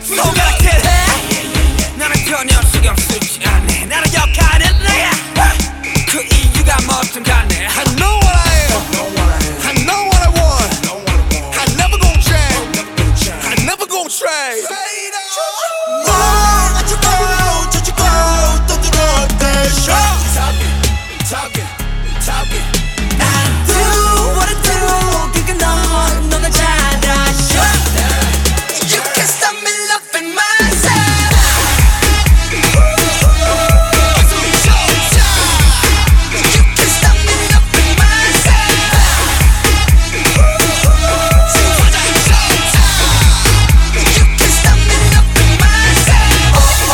손가락질 해. 나는 전혀 신경 쓰지 않네. 나는 역할은 내야. 그 이유가 뭐든 간에 I know what I am. I know what I want. I never gon' change. I never gon' trade. 어쩌고 저쩌고 또 들어올게 Talking I do what I do. 그게 너가 잘 아셔. You can't stop me loving myself. You can't stop me loving myself. You can't stop me loving myself.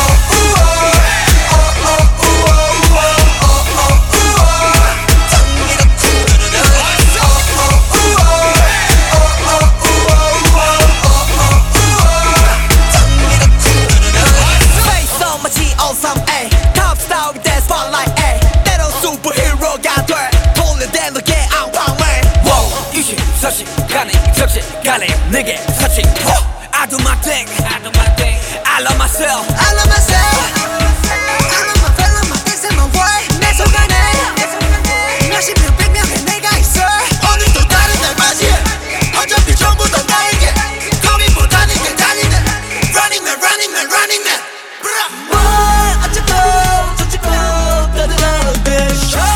Face on my G03A. Top star with that spotlight A. 때론 슈퍼히어로가 돼. 돌려대는 게 앙팡맨. Wow, 이시서시간에 적시간에 내게 사치. I do my thing. I love myself. I love myself. I love my fellow, my things and my way. 내 속안에 몇십 명, 백 명의 내가 있어. 오늘도 다른 날 맞이해. 어차피 전부 다 나에게. 거기보다 내게 달리는 Running man. 뭘 어쩌고 저쩌고 떠들어대.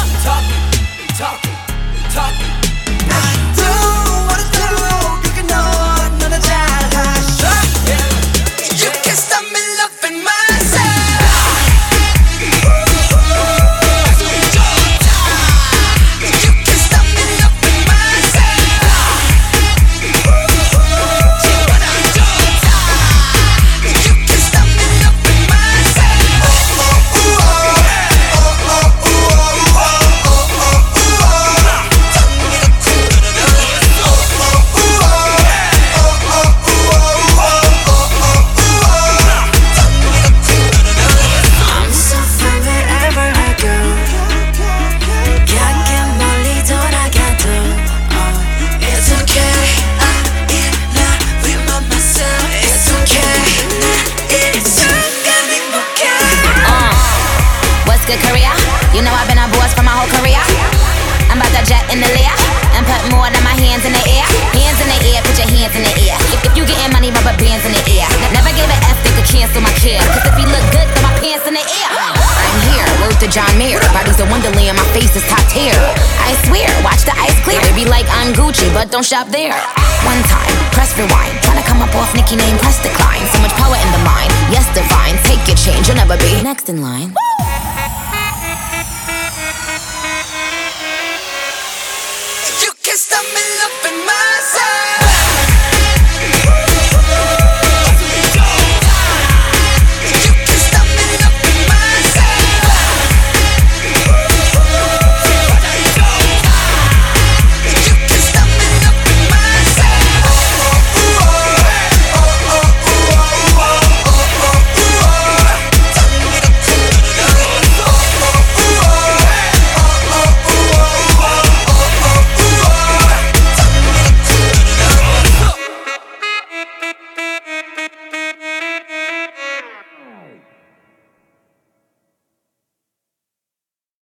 Talking. I do what I do. 그게 너나 잘 아셔. You can't stop me loving myself. You can't stop me loving myself. You can't stop me loving myself. I'm so fine wherever I go. 가끔 멀리 돌아가도 It's okay. I'm in love with myself. It's okay. 나 이 순간 행복해. What's good, Korea? You know I've been a boss for my whole career. I'm about to jet in the Lear and put more than my hands in the air. Hands in the air, put your hands in the air. If you getting money, rubber bands in the air. Never gave an F, they could cancel my care. Cause if you look good, throw my pants in the air. I'm here, word to John Mayer. Body's a wonderland, my face is top tier. I swear, watch the ice clear. They be like, I'm Gucci, but don't shop there. One time, press rewind. Tryna come up off Nicki name, press decline. So much power in the mind, yes divine. Take your change, you'll never be next in line.